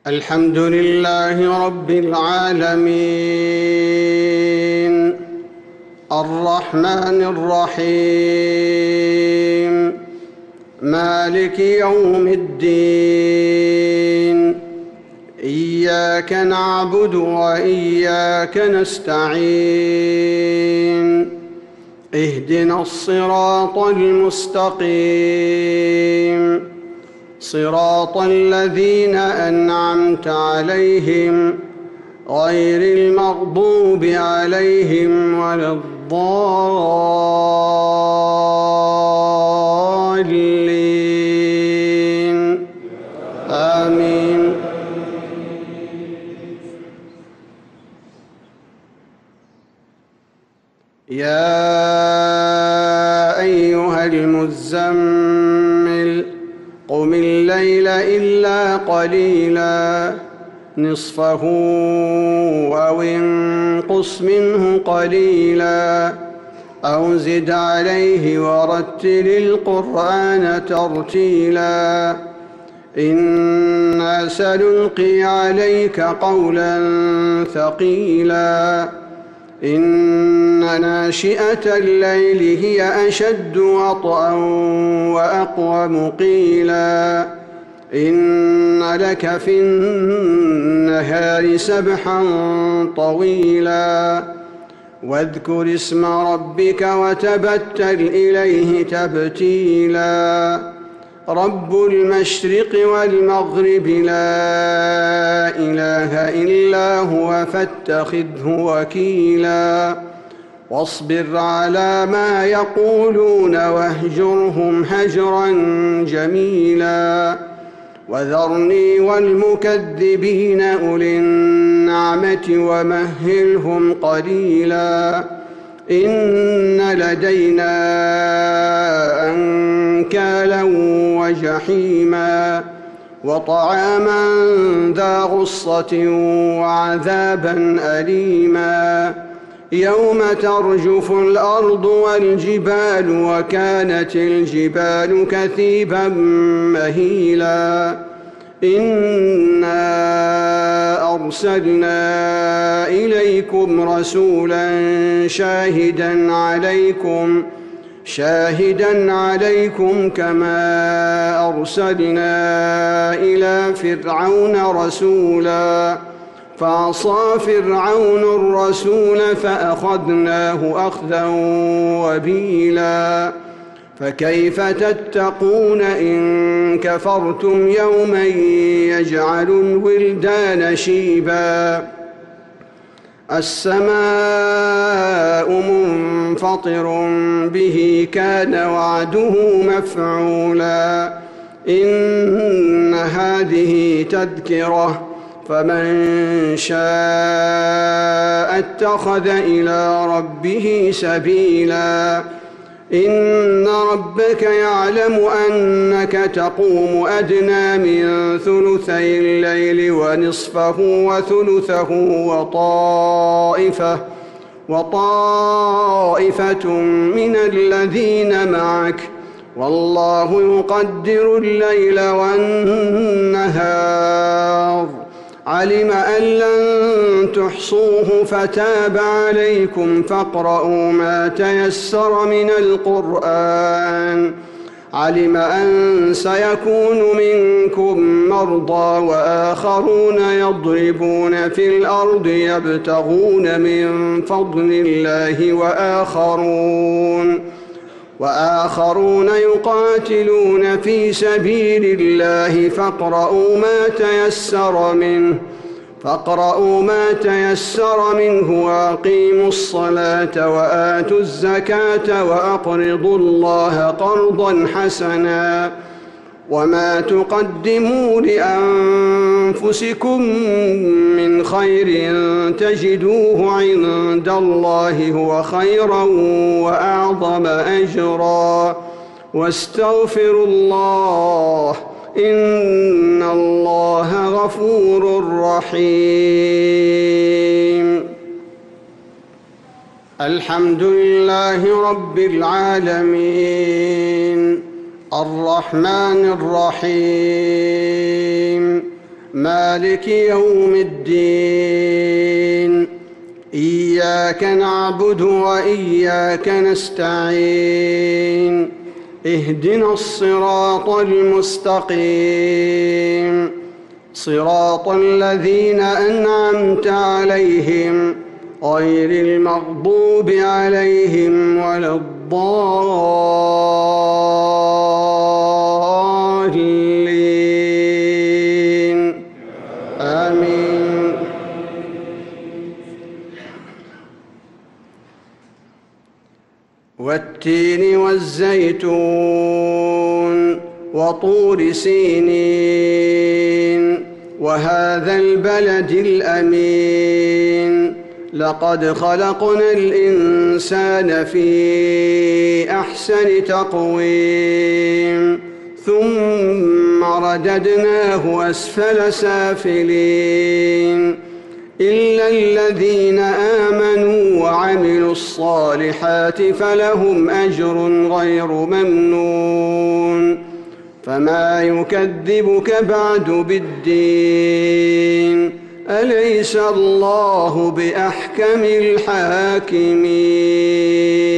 الحمد لله رب العالمين الرحمن الرحيم مالك يوم الدين إياك نعبد وإياك نستعين اهدنا الصراط المستقيم صراط الذين أنعمت عليهم غير المغضوب عليهم ولا الضالين آمين. يا أيها المزمل قم الليل إلا قليلا نصفه أو انقص منه قليلا أو زد عليه ورتل القرآن ترتيلا إنا سنلقي عليك قولا ثقيلا إن ناشئة الليل هي أشد وطئا وأقوم قيلا إن لك في النهار سبحا طويلا واذكر اسم ربك وتبتل إليه تبتيلا رب المشرق والمغرب لا إله إلا هو فاتخذه وكيلا واصبر على ما يقولون واهجرهم هجرا جميلا وذرني والمكذبين أولي النعمة ومهلهم قليلا إن لدينا أنكالا وجحيما وطعاما ذا غصة وعذابا أليما يوم ترجف الأرض والجبال وكانت الجبال كثيبا مهيلا إنا أرسلنا إليكم رسولا شاهدا عليكم كما أرسلنا إلى فرعون رسولا فعصى فرعون الرسول فأخذناه أخذا وبيلا فكيف تتقون إن كفرتم يوما يجعل الولدان شيبا السماء منفطر به كان وعده مفعولا إن هذه تذكرة فمن شاء اتخذ إلى ربه سبيلا إن ربك يعلم أنك تقوم أدنى من ثلثي الليل ونصفه وثلثه وطائفة من الذين معك والله يقدر الليل والنهار علم أن لن تحصوه فتاب عليكم فاقرؤوا ما تيسر من القرآن علم أن سيكون منكم مرضى وآخرون يضربون في الأرض يبتغون من فضل الله وآخرون يقاتلون في سبيل الله فاقرؤوا ما تيسر منه وأقيموا الصلاة وآتوا الزكاة وأقرضوا الله قرضا حسنا وما تقدموا لأنفسكم من خير تجدوه عند الله هو خيرا وأعظم أجرا واستغفروا الله إن الله غفور رحيم. الحمد لله رب العالمين الرحمن الرحيم مالك يوم الدين. إياك نعبد وإياك نستعين. اهدنا الصراط المستقيم، صراط الذين أنعمت عليهم غير المغضوب عليهم ولا الضالين. آمين. والتين والزيتون وطور سينين وهذا البلد الأمين. لقد خلقنا الإنسان في أحسن تقويم ثم رددناه أسفل سافلين إلا الذين آمنوا وعملوا الصالحات فلهم أجر غير ممنون. فما يكذبك بعد بالدين؟ أليس الله بأحكم الحاكمين؟